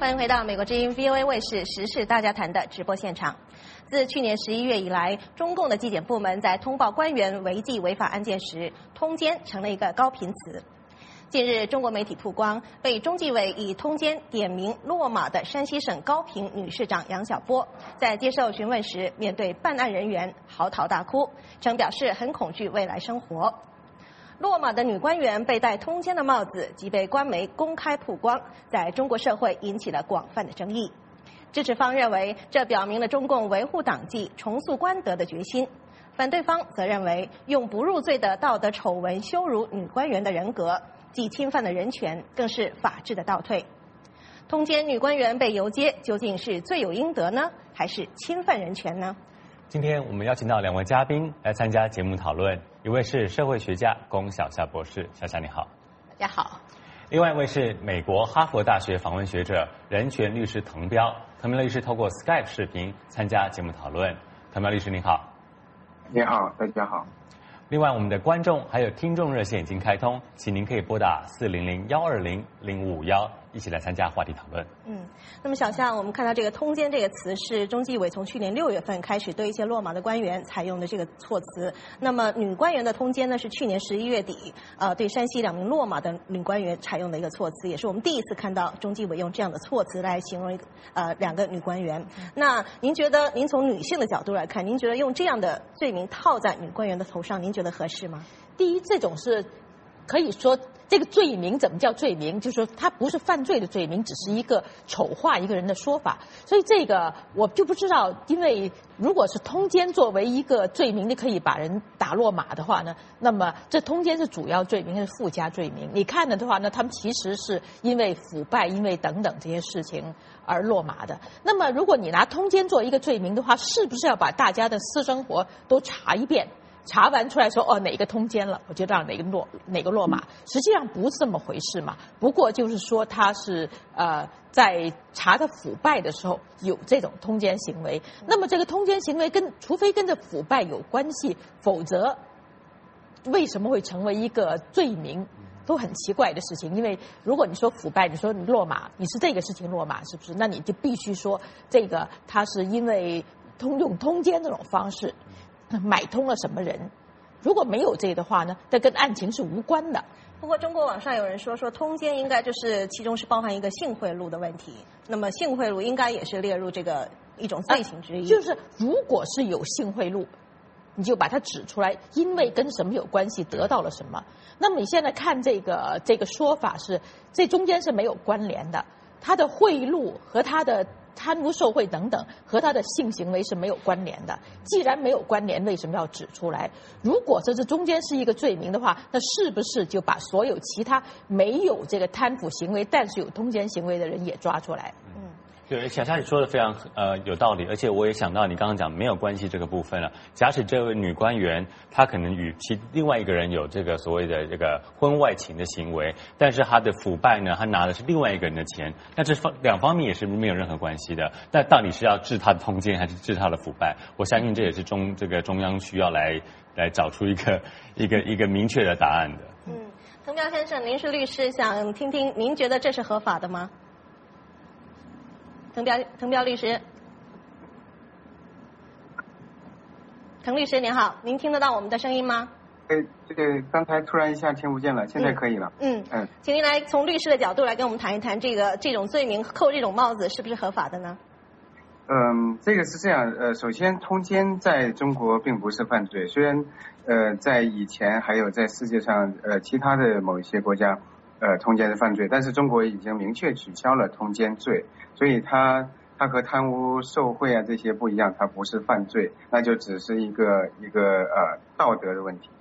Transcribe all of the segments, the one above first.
欢迎回到美国之音 VOA 卫视时事大家谈的直播现场。自去年11月以来，中共的纪检部门在通报官员违纪违法案件时，通奸成了一个高频词。近日，中国媒体曝光被中纪委以通奸点名落马的山西省高平女市长杨晓波，在接受询问时，面对办案人员嚎啕大哭，称表示很恐惧未来生活。落马的女官员被戴通奸的帽子，即被官媒公开曝光，在中国社会引起了广泛的争议。支持方认为，这表明了中共维护党纪、重塑官德的决心；反对方则认为，用不入罪的道德丑闻羞辱女官员的人格，既侵犯了人权，更是法治的倒退。通奸女官员被游街，究竟是罪有应得呢，还是侵犯人权呢？ 今天我们邀请到2位嘉宾来参加节目讨论，一位是社会学家龚晓夏博士，晓夏你好。 大家好。 另外一位是美国哈佛大学访问学者、人权律师滕彪，滕彪律师透过 Skype 视频参加节目讨论。滕彪律师你好。 你好，大家好。 另外我们的观众还有听众热线已经开通，请您可以拨打400-120-0551一起来参加话题讨论。 那么小夏，我们看到这个通奸这个词是中纪委从去年6月份开始对一些落马的官员采用的这个措辞。那么女官员的通奸呢，是去年11月底对山西2名落马的女官员采用的一个措辞，也是我们第一次看到中纪委用这样的措辞来形容2个女官员。那您觉得，您从女性的角度来看，您觉得用这样的罪名套在女官员的头上，您觉得合适吗？ 第一，这种是可以说这个罪名怎么叫罪名，就是说它不是犯罪的罪名，只是一个丑化一个人的说法。所以这个我就不知道，因为如果是通奸作为一个罪名，你可以把人打落马的话呢，那么这通奸是主要罪名，是附加罪名。你看了的话呢，他们其实是因为腐败，因为等等这些事情而落马的。那么如果你拿通奸做一个罪名的话，是不是要把大家的私生活都查一遍？查完出来说哪个通奸了，我就让哪个落马，实际上不是这么回事嘛。不过就是说他是在查他腐败的时候有这种通奸行为，那么这个通奸行为除非跟着腐败有关系，否则为什么会成为一个罪名？都很奇怪的事情。因为如果你说腐败，你说你落马，你是这个事情落马，是不是？那你就必须说这个他是因为用通奸这种方式买通了什么人。如果没有这个的话呢，这跟案情是无关的。 不过中国网上有人说通奸应该就是其中是包含一个性贿赂的问题，那么性贿赂应该也是列入这个一种罪行之一。 就是如果是有性贿赂，你就把它指出来，因为跟什么有关系，得到了什么。那么你现在看这个说法是，这中间是没有关联的，他的贿赂和他的贪污受贿等等和他的性行为是没有关联的。既然没有关联，为什么要指出来？如果这中间是一个罪名的话，那是不是就把所有其他没有这个贪腐行为但是有通奸行为的人也抓出来？ 对，小夏你说的非常有道理，而且我也想到你刚刚讲没有关系这个部分了。假使这位女官员她可能与另外一个人有这个所谓的这个婚外情的行为，但是她的腐败呢，她拿的是另外一个人的钱，那这两方面也是没有任何关系的。那到底是要治她的通奸还是治她的腐败？我相信这也是中央需要来找出一个明确的答案的。 滕彪先生，您是律师，想听听您觉得这是合法的吗？滕彪律师，滕律师您好，您听得到我们的声音吗？ 这个刚才突然一下听不见了，现在可以了。 请您来从律师的角度来跟我们谈一谈这种罪名扣这种帽子是不是合法的呢？ 这个是这样，首先通奸在中国并不是犯罪，虽然在以前还有在世界上其他的某一些国家通奸是犯罪，但是中国已经明确取消了通奸罪，所以它和贪污受贿啊这些不一样，它不是犯罪，那就只是一个道德的问题。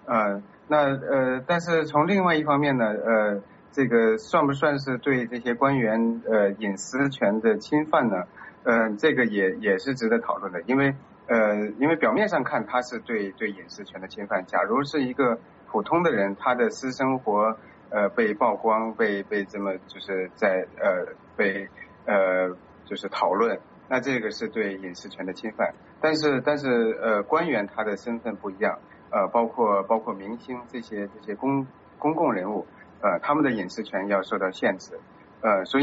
但是从另外一方面呢，这个算不算是对这些官员隐私权的侵犯呢？这个也是值得讨论的，因为表面上看他是对隐私权的侵犯，假如是一个普通的人，他的私生活被曝光，被这么就是被就是讨论，那这个是对隐私权的侵犯。但是官员他的身份不一样，包括明星这些公共人物，他们的隐私权要受到限制，所以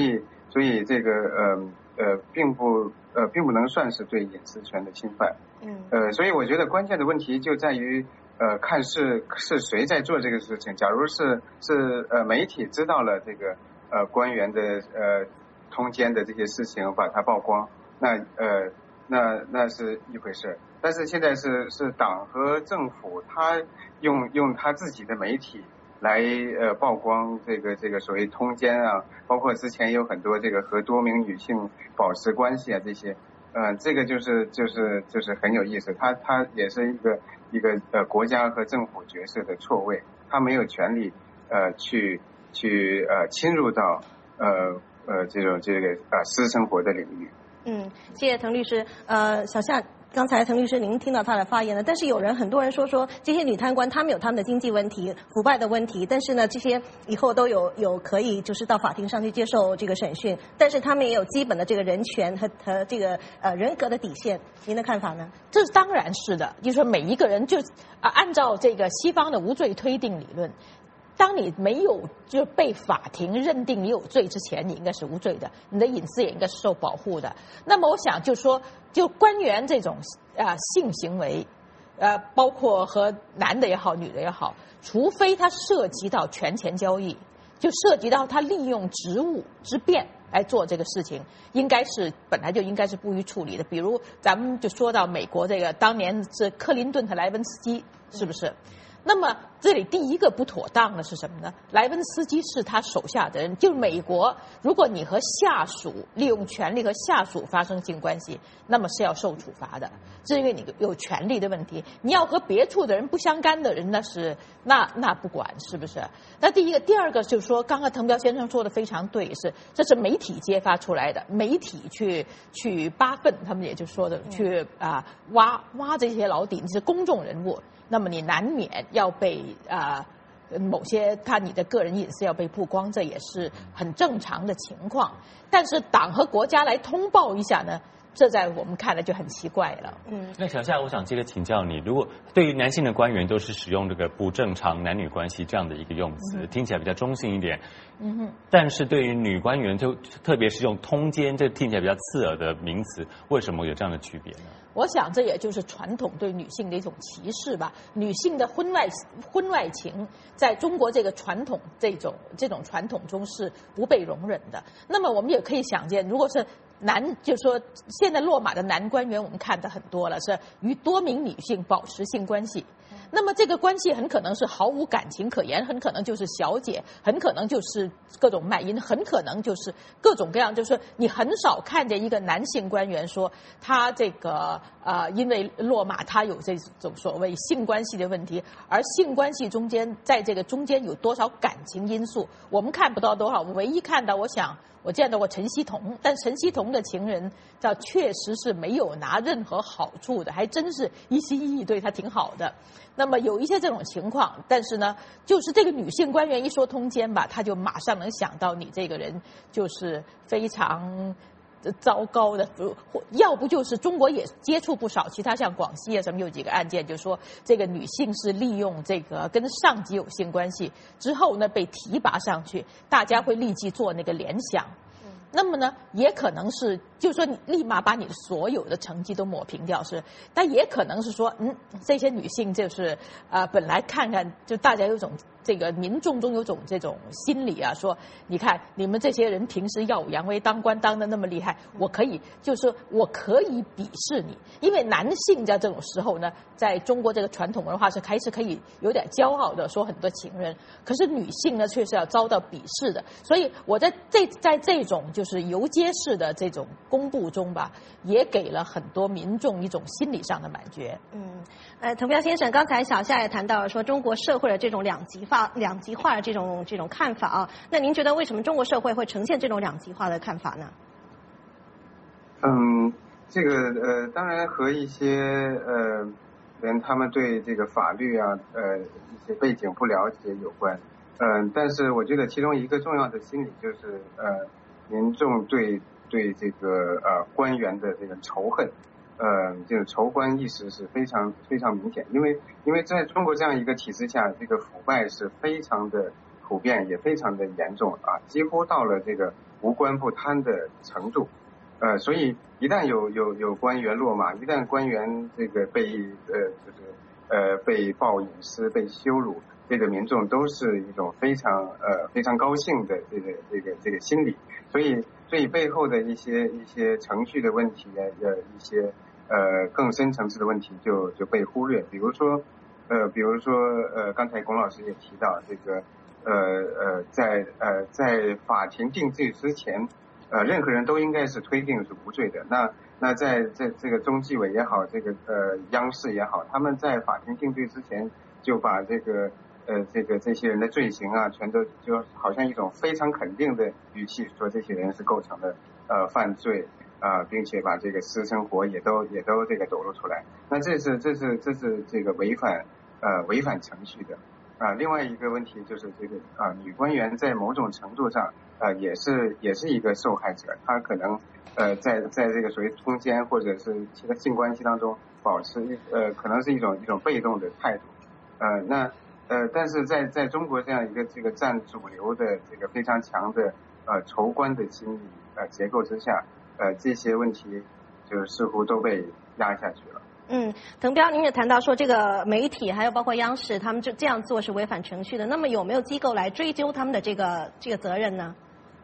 所以这个并不能算是对隐私权的侵犯。所以我觉得关键的问题就在于看是谁在做这个事情。假如是媒体知道了这个官员的通奸的这些事情，把它曝光，那是一回事。但是现在是党和政府他用他自己的媒体来曝光这个所谓通奸啊，包括之前有很多这个和多名女性保持关系啊这些，这个就是很有意思。他也是一个国家和政府角色的错位，他没有权利去侵入到这个私生活的领域。 谢谢滕律师。小夏，刚才滕律师您听到他的发言了，但是很多人说这些女贪官他们有他们的经济问题、腐败的问题，但是呢，这些以后都有可以就是到法庭上去接受这个审讯，但是他们也有基本的这个人权和这个人格的底线，您的看法呢？ 这当然是的，就是说每一个人按照这个西方的无罪推定理论。当你没有就被法庭认定你有罪之前，你应该是无罪的，你的隐私也应该是受保护的。那么我想就官员这种性行为，包括和男的也好，女的也好，除非他涉及到权钱交易，就涉及到他利用职务之便来做这个事情，本来就应该是不予处理的。比如咱们就说到美国这个当年是克林顿和莱文斯基，是不是？那么这里第一个不妥当的是什么呢？莱文斯基是他手下的人，就是美国，如果你和下属利用权力和下属发生性关系，那么是要受处罚的，是因为你有权利的问题。你要和别处的人不相干的人，那不管，是不是？那第一个，第二个就是说，刚刚滕彪先生说的非常对，这是媒体揭发出来的，媒体去扒粪，他们也就说的去挖这些老底，你是公众人物。那么你难免要被某些你的个人隐私要被曝光，这也是很正常的情况。但是党和国家来通报一下呢，这在我们看来就很奇怪了。 那小夏，我想接着请教你，如果对于男性的官员都是使用这个不正常男女关系这样的一个用词，听起来比较中性一点，但是对于女官员，就特别是用通奸，这听起来比较刺耳的名词，为什么有这样的区别呢？ 我想这也就是传统对女性的一种歧视吧。女性的婚外情，在中国这个传统这种传统中是不被容忍的。那么我们也可以想见，如果是就是说现在落马的男官员，我们看的很多了，是与多名女性保持性关系。那么这个关系很可能是毫无感情可言，很可能就是小姐，很可能就是各种卖淫，很可能就是各种各样，就是你很少看见一个男性官员说他这个因为落马他有这种所谓性关系的问题，而性关系中间在这个中间有多少感情因素，我们看不到多少。我唯一看到，我见到过陈希同，但陈希同的情人确实是没有拿任何好处的，还真是一心一意对他挺好的。那么有一些这种情况，但是呢，就是这个女性官员一说通奸吧，他就马上能想到你这个人就是非常糟糕的，要不就是中国也接触不少其他像广西啊什么有几个案件，就说这个女性是利用这个跟上级有性关系之后呢被提拔上去，大家会立即做那个联想。那么呢，也可能是，就是说你立马把你的所有的成绩都抹平掉，但也可能是说，这些女性就是本来看看就大家有种这个民众中有种这种心理啊，说你看你们这些人平时耀武扬威，当官当得那么厉害，我可以鄙视你，因为男性在这种时候呢，在中国这个传统文化是还是可以有点骄傲的说很多情人，可是女性呢却是要遭到鄙视的，所以我在这种就是游街式的这种公布中吧，也给了很多民众一种心理上的满觉。 滕彪先生，刚才小夏也谈到了说中国社会的这种两极化的这种看法啊，那您觉得为什么中国社会会呈现这种两极化的看法呢？ 这个当然和一些人他们对这个法律啊一些背景不了解有关。但是我觉得其中一个重要的心理就是民众对这个官员的这个仇恨，这个仇官意识是非常非常明显，因为在中国这样一个体制下，这个腐败是非常的普遍也非常的严重啊，几乎到了这个无官不贪的程度。所以一旦有官员落马，一旦官员这个被曝隐私、被羞辱，这个民众都是一种非常高兴的这个心理。所以背后的一些程序的问题一些更深层次的问题就被忽略。比如说刚才龚老师也提到这个在法庭定罪之前，任何人都应该是推定是无罪的。那在这个中纪委也好，这个央视也好，他们在法庭定罪之前就把这些人的罪行啊，全都就好像一种非常肯定的语气说这些人是构成了犯罪并且把这个私生活也都这个抖露出来。那这是这个违反程序的。另外一个问题就是这个女官员在某种程度上也是一个受害者，她可能在这个所谓通奸或者是其他性关系当中保持可能是一种被动的态度。但是在中国这样一个这个占主流的这个非常强的仇官的心理结构之下，这些问题就似乎都被压下去了。 滕彪，您也谈到说这个媒体还有包括央视，他们这样做是违反程序的。那么有没有机构来追究他们的这个责任呢？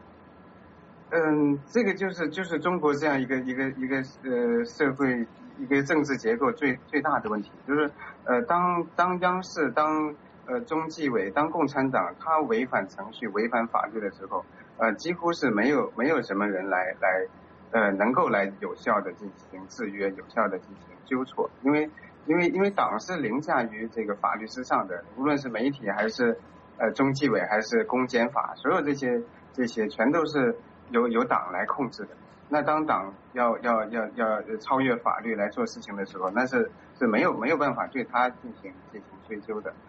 这个就是中国这样一个社会一个政治结构最大的问题，就是当央视当中纪委当共产党他违反程序违反法律的时候，几乎是没有什么人来能够来有效的进行制约，有效的进行纠错。因为党是凌驾于这个法律之上的，无论是媒体还是中纪委还是公检法，所有这些全都是由党来控制的。那当党要超越法律来做事情的时候，那是没有办法对他进行追究的。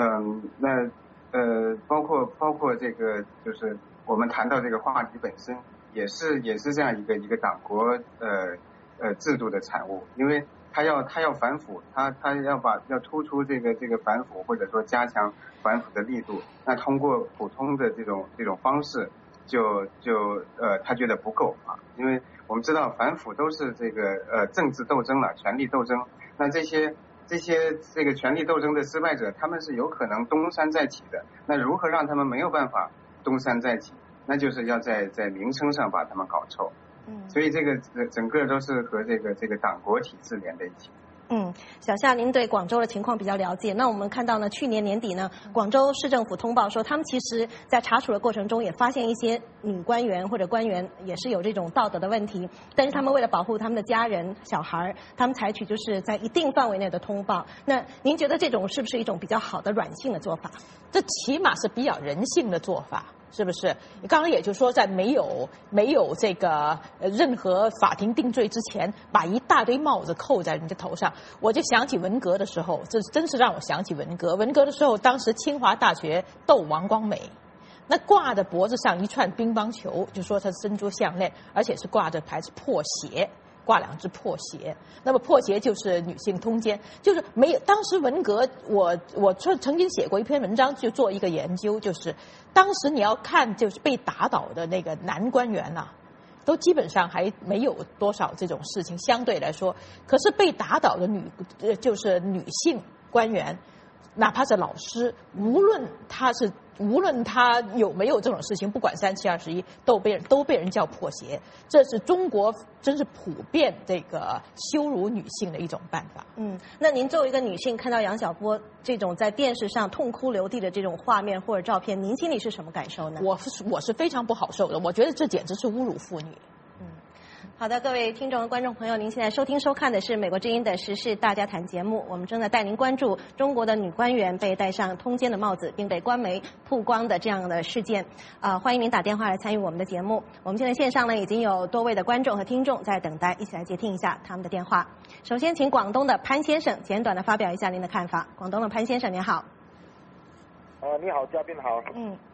包括这个就是我们谈到这个话题本身也是这样一个党国制度的产物。因为他要反腐，他要突出这个反腐，或者说加强反腐的力度，那通过普通的这种方式他觉得不够啊。因为我们知道反腐都是这个政治斗争了，权力斗争。那这些这个权力斗争的失败者，他们是有可能东山再起的。那如何让他们没有办法东山再起？那就是要在名称上把他们搞臭。所以这个整个都是和这个党国体制连在一起。 小夏，您对广州的情况比较了解。那我们看到呢，去年年底呢，广州市政府通报说，他们其实在查处的过程中也发现一些女官员或者官员也是有这种道德的问题，但是他们为了保护他们的家人小孩，他们采取就是在一定范围内的通报。那您觉得这种是不是一种比较好的软性的做法？ 这起码是比较人性的做法。是不是？你刚刚也就是说，在没有这个任何法庭定罪之前，把一大堆帽子扣在人家头上，我就想起文革的时候，这真是让我想起文革。文革的时候，当时清华大学斗王光美，那挂着脖子上一串乒乓球，就说它是珍珠项链，而且是挂着牌子破鞋。挂2只破鞋，那么破鞋就是女性通奸，就是没有。当时文革，我曾经写过一篇文章，就做一个研究，就是当时你要看，就是被打倒的那个男官员呐，都基本上还没有多少这种事情，相对来说，可是被打倒的就是女性官员，哪怕是老师，无论他有没有这种事情，不管3721，都被人叫破鞋。这是中国真是普遍这个羞辱女性的一种办法。 那您作为一个女性，看到杨晓波这种在电视上痛哭流涕的这种画面或者照片，您心里是什么感受呢？ 我是非常不好受的，我觉得这简直是侮辱妇女。 好的，各位听众和观众朋友，您现在收听收看的是美国之音的时事大家谈节目，我们正在带您关注中国的女官员被戴上通奸的帽子并被官媒曝光的这样的事件。欢迎您打电话来参与我们的节目。我们现在线上呢已经有多位的观众和听众在等待，一起来接听一下他们的电话。首先请广东的潘先生简短的发表一下您的看法。广东的潘先生您好。 你好，嘉宾好。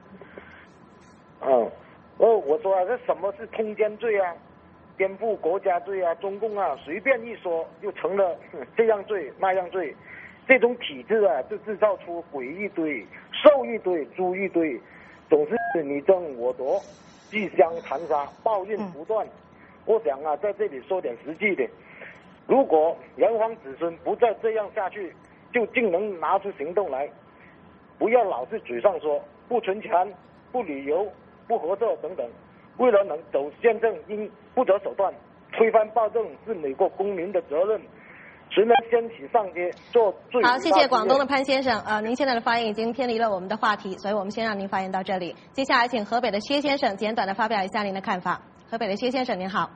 我说这什么是通奸罪啊？颠覆国家罪啊，中共啊，随便一说就成了这样罪那样罪。 这种体制啊，就制造出鬼一堆、兽一堆、猪一堆，总是你争我夺，自相残杀，报应不断。我想啊，在这里说点实际的，如果炎黄子孙不再这样下去，就竟能拿出行动来，不要老是嘴上说不存钱、不旅游、不合作等等。为了能走宪政，应不择手段。推翻暴政是美国公民的责任。谁能先起上街做最好，谢谢广东的潘先生。您现在的发言已经偏离了我们的话题，所以我们先让您发言到这里。接下来请河北的薛先生简短的发表一下您的看法。河北的薛先生，您好。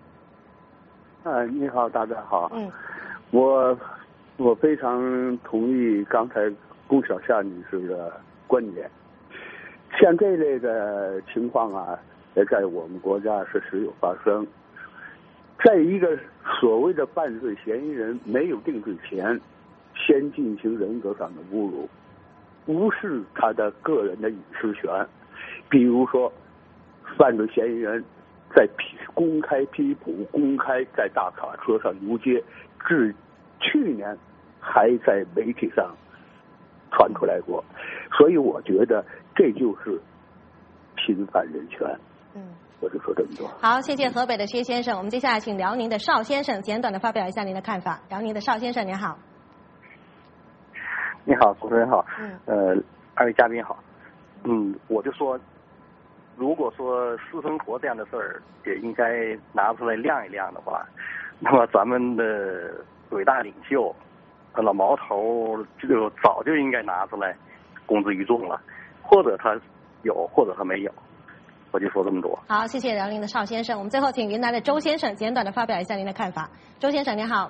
你好，大家好。我非常同意刚才龚小夏女士的观点。像这类的情况啊，也在我们国家是时有发生。在一个所谓的犯罪嫌疑人没有定罪前，先进行人格上的侮辱，无视他的个人的隐私权。比如说，犯罪嫌疑人在公开批捕、公开在大卡车上游街，至去年还在媒体上传出来过。所以我觉得这就是侵犯人权。我就说这么多。 好，谢谢河北的薛先生。我们接下来请辽宁的邵先生简短的发表一下您的看法。辽宁的邵先生，您好。 你好，主持人好。二位嘉宾好。我就说，如果说私生活这样的事儿也应该拿出来亮一亮的话，那么咱们的伟大领袖老毛头就早就应该拿出来公之于众了，或者他有，或者他没有。我就说这么多。好， 谢谢辽宁的邵先生。我们最后请云南的周先生简短的发表一下您的看法。周先生，您好。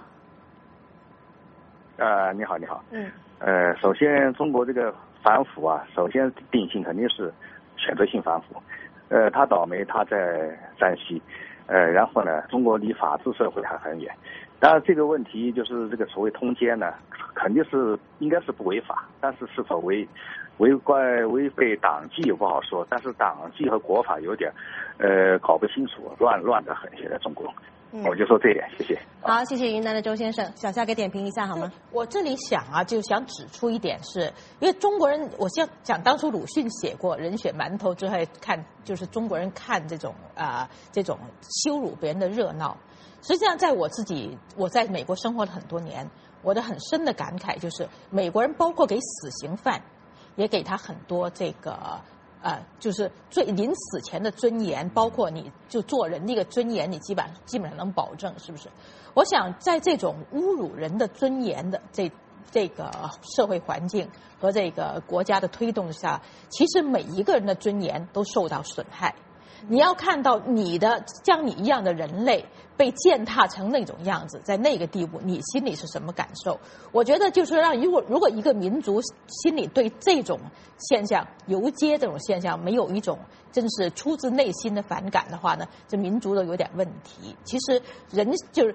你好，你好。首先中国这个反腐啊，首先定性肯定是选择性反腐。他倒霉，他在山西。然后呢，中国离法治社会还很远。当然，这个问题就是这个所谓通奸呢，肯定是应该是不违法，但是是否违背党纪也不好说。但是党纪和国法有点搞不清楚，乱得很。现在中国，我就说这一点，谢谢。 好，谢谢云南的周先生。小夏给点评一下好吗？ 我这里想啊，就想指出一点是，因为中国人，我想当初鲁迅写过《人血馒头》之后看，就是中国人看这种羞辱别人的热闹。实际上，我在美国生活了很多年，我的很深的感慨就是，美国人包括给死刑犯，也给他很多这个就是临死前的尊严，包括你就做人的一个尊严，你基本上能保证，是不是？我想在这种侮辱人的尊严的这个社会环境和这个国家的推动下，其实每一个人的尊严都受到损害。你要看到像你一样的人类被践踏成那种样子，在那个地步，你心里是什么感受？我觉得就是如果一个民族心里对这种现象，游街这种现象没有一种真是出自内心的反感的话呢，这民族都有点问题。其实人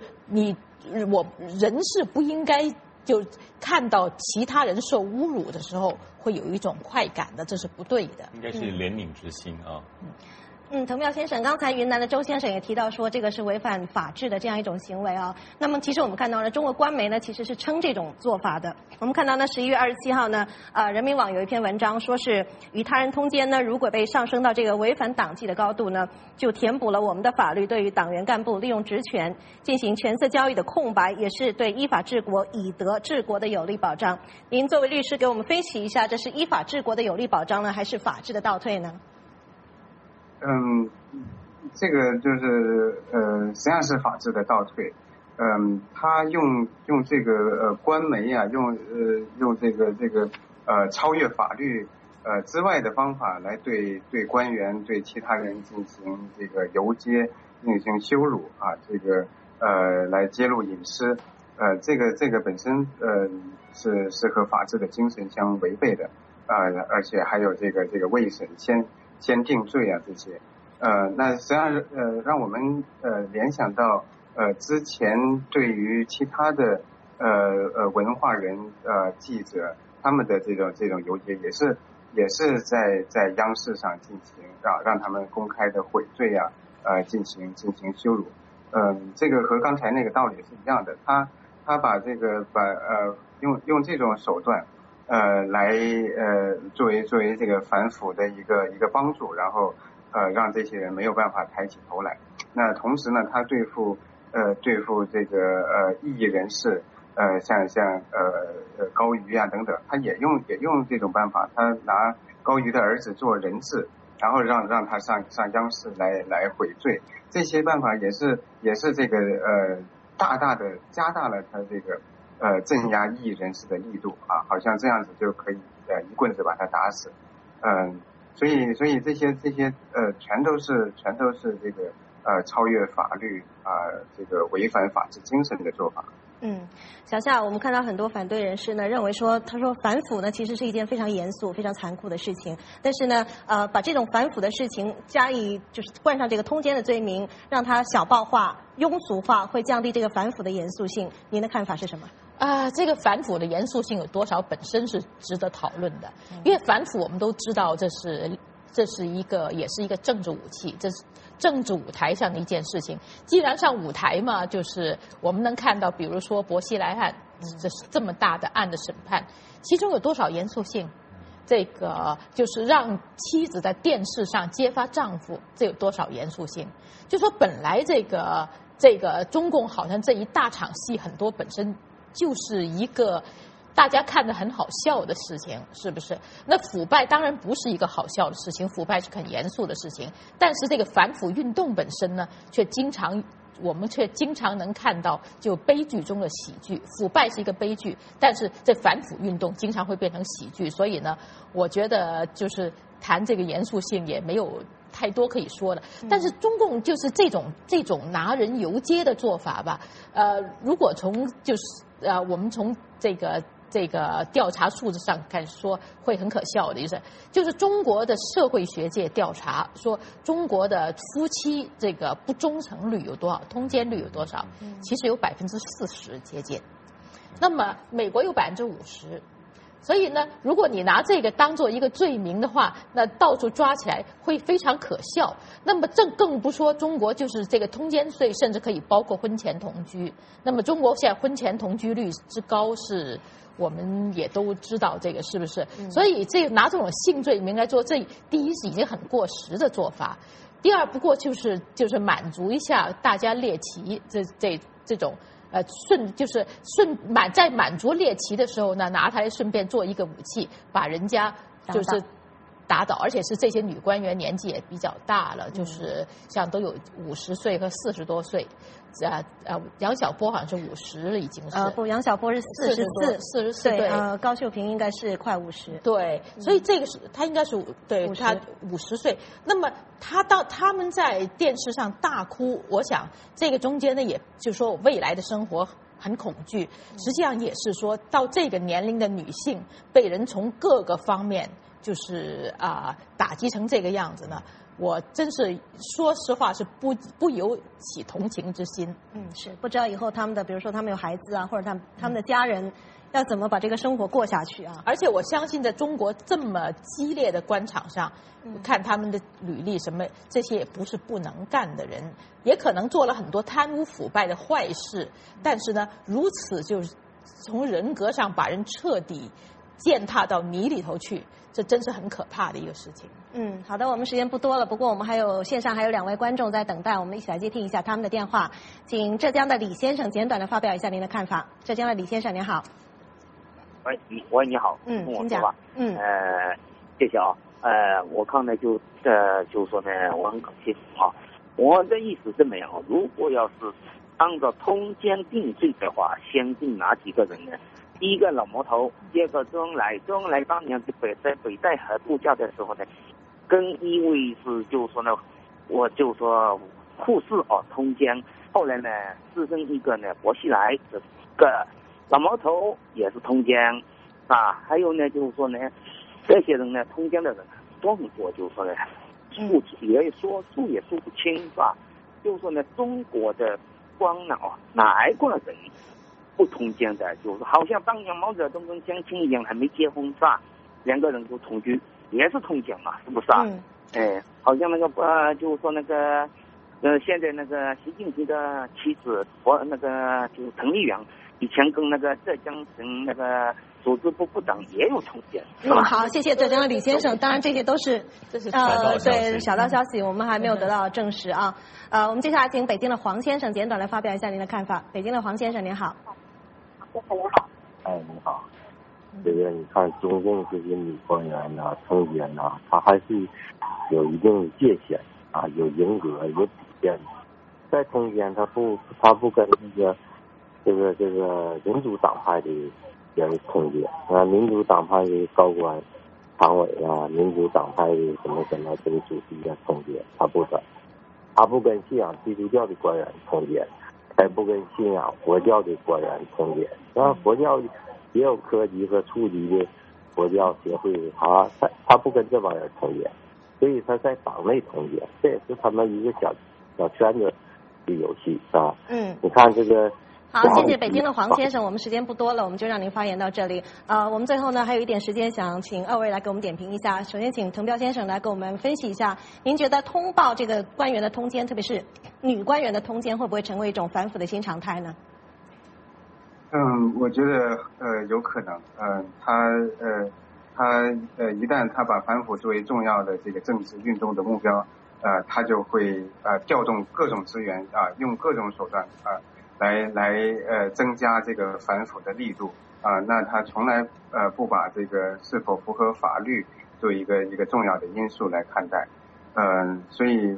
是不应该就看到其他人受侮辱的时候会有一种快感的，这是不对的。 应该是怜悯之心啊。 滕彪先生，刚才云南的周先生也提到说，这个是违反法治的这样一种行为啊。那么，其实我们看到呢，中国官媒呢其实是称这种做法的。我们看到呢，11月27号呢，人民网有一篇文章说是与他人通奸呢，如果被上升到这个违反党纪的高度呢，就填补了我们的法律对于党员干部利用职权进行权色交易的空白，也是对依法治国、以德治国的有力保障。您作为律师，给我们分析一下，这是依法治国的有力保障呢，还是法治的倒退呢？ 这个就是实际上是法治的倒退。他用这个官媒啊，用这个超越法律之外的方法来对官员对其他人进行这个游街，进行羞辱啊，这个来揭露隐私，这个本身是和法治的精神相违背的而且还有这个未审先定罪啊这些，那实际上让我们联想到之前对于其他的文化人记者他们的这种游街也是在央视上进行让他们公开的悔罪啊进行羞辱，这个和刚才那个道理是一样的，他他把这个用这种手段来作为这个反腐的一个帮助，然后让这些人没有办法抬起头来。那同时呢，他对付这个异议人士，像高瑜啊等等，他也用这种办法，他拿高瑜的儿子做人质，然后让他上央视来悔罪。这些办法也是这个大大的加大了他这个镇压异议人士的力度啊，好像这样子就可以一棍子把他打死。所以这些全都是这个超越法律这个违反法治精神的做法。 小夏，我们看到很多反对人士呢认为说，他说反腐呢其实是一件非常严肃、非常残酷的事情，但是呢，把这种反腐的事情加以就是冠上这个通奸的罪名，让它小报化、庸俗化，会降低这个反腐的严肃性。您的看法是什么？ 这个反腐的严肃性有多少，本身是值得讨论的。因为反腐我们都知道，这是也是一个政治武器，这是政治舞台上的一件事情。既然上舞台嘛，就是我们能看到，比如说薄熙来案，这么大的案的审判，其中有多少严肃性？这个就是让妻子在电视上揭发丈夫，这有多少严肃性？就说本来这个中共好像这一大场戏，很多本身就是一个大家看着很好笑的事情，是不是？那腐败当然不是一个好笑的事情，腐败是很严肃的事情。但是这个反腐运动本身呢，我们却经常能看到就悲剧中的喜剧。腐败是一个悲剧，但是这反腐运动经常会变成喜剧。所以呢，我觉得就是谈这个严肃性也没有太多可以说的。但是中共就是这种拿人游街的做法吧。如果我们从这个调查数字上看，说会很可笑的，就是中国的社会学界调查说，中国的夫妻这个不忠诚率有多少，通奸率有多少？其实有40%接近。那么美国有50%。所以呢，如果你拿这个当做一个罪名的话，那到处抓起来会非常可笑。那么这更不说中国就是这个通奸罪，甚至可以包括婚前同居。那么中国现在婚前同居率之高，是我们也都知道这个是不是？所以拿这种性罪名来做，这第一是已经很过时的做法，第二不过就是满足一下大家猎奇这种。在满足猎奇的时候呢，拿它来顺便做一个武器，把人家就是打倒，而且是这些女官员年纪也比较大了，就是像都有50岁和40多岁。杨晓波好像是50了，已经是。 不，杨晓波是44岁，对，高秀萍应该是快50。 对，所以这个他应该是对他50岁。那么他们在电视上大哭，我想这个中间呢，也就是说未来的生活很恐惧。实际上也是说到这个年龄的女性被人从各个方面就是打击成这个样子呢。我真是说实话是不由起同情之心。 是不知道以后他们的，比如说他们有孩子啊，或者他们的家人要怎么把这个生活过下去啊？ 而且我相信在中国这么激烈的官场上，看他们的履历什么，这些也不是不能干的人，也可能做了很多贪污腐败的坏事，但是呢，如此就是从人格上把人彻底践踏到泥里头去，这真是很可怕的一个事情。 好的，我们时间不多了，不过我们线上还有2位观众在等待，我们一起来接听一下他们的电话。请浙江的李先生简短的发表一下您的看法。浙江的李先生您好。 喂，你好。 请讲。 谢谢啊。我看呢就说呢，我很感谢啊。我的意思这么样，如果要是按照通奸定罪的话，先定哪几个人呢？第一个老毛头，第二个周恩来。周恩来当年在北戴河度假的时候呢，跟一位是就是说呢，我就说护士通奸，后来呢自称一个呢薄熙来，这个老毛头也是通奸还有呢就是说呢，这些人呢通奸的人多很多，就是说呢数也数不清是吧？就是说呢，中国的官哪一个人不通奸的？就是好像当年毛泽东跟江青一样，还没结婚是吧？2个人都同居，也是通奸嘛，是不是啊？好像那个就是说那个现在那个习近平的妻子那个就是彭丽媛以前跟那个浙江省那个组织部部长也有通奸，是吧？ 好，谢谢浙江的李先生。当然这些都是对小道消息，我们还没有得到证实啊。我们接下来请北京的黄先生简短来发表一下您的看法。北京的黄先生您好。 先生您好。哎，你好。这个你看中共这些女官员呐、通奸呐，他还是有一定的界限啊，有人格、有底线。在通奸，他不跟这个民主党派的人通奸啊，民主党派的高官、常委啊，民主党派的什么这个主席的通奸，他不跟，他不跟信仰基督教的官员通奸，还不跟信仰佛教的官员通奸。那佛教也有科级和处级的佛教协会，他不跟这帮人通奸，所以他在党内通奸，这也是他们一个小圈子的游戏啊。你看这个。 好，谢谢北京的黄先生，我们时间不多了，我们就让您发言到这里。我们最后呢还有一点时间，想请二位来给我们点评一下。首先请滕彪先生来给我们分析一下，您觉得通报这个官员的通奸，特别是女官员的通奸，会不会成为一种反腐的新常态呢？ 我觉得有可能。他一旦他把反腐作为重要的这个政治运动的目标，他就会调动各种资源啊，用各种手段啊。来增加这个反腐的力度啊，那他从来不把这个是否符合法律作为一个重要的因素来看待，所以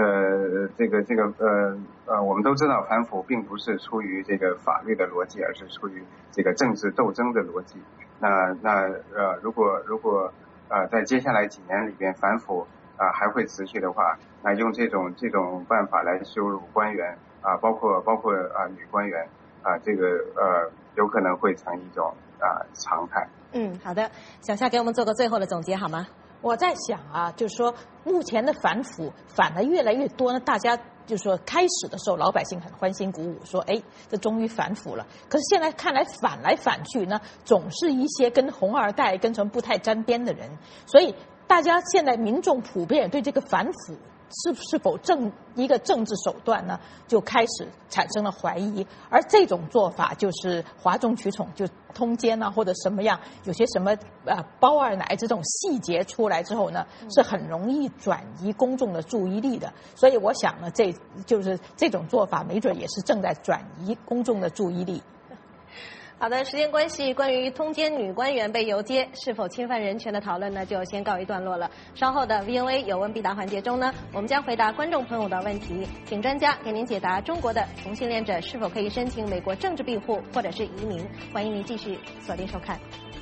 我们都知道反腐并不是出于这个法律的逻辑，而是出于这个政治斗争的逻辑。如果在接下来几年里边反腐还会持续的话，那用这种办法来羞辱官员。包括女官员这个有可能会成一种常态。 好的，小夏给我们做个最后的总结好吗？ 我在想啊，就是说目前的反腐反的越来越多呢，大家就是说开始的时候老百姓很欢欣鼓舞，说哎，这终于反腐了。可是现在看来反来反去呢，总是一些跟红二代跟什么不太沾边的人，所以大家现在民众普遍对这个反腐是否一个政治手段呢，就开始产生了怀疑。而这种做法就是哗众取宠，就通奸啊或者什么样，有些什么包二奶这种细节出来之后呢，是很容易转移公众的注意力的。所以我想呢，这种做法没准也是正在转移公众的注意力。 好的，时间关系，关于通奸女官员被游街是否侵犯人权的讨论呢，就先告一段落了。稍后的 VOA 有问必答环节中呢，我们将回答观众朋友的问题，请专家给您解答中国的同性恋者是否可以申请美国政治庇护或者是移民。欢迎您继续锁定收看。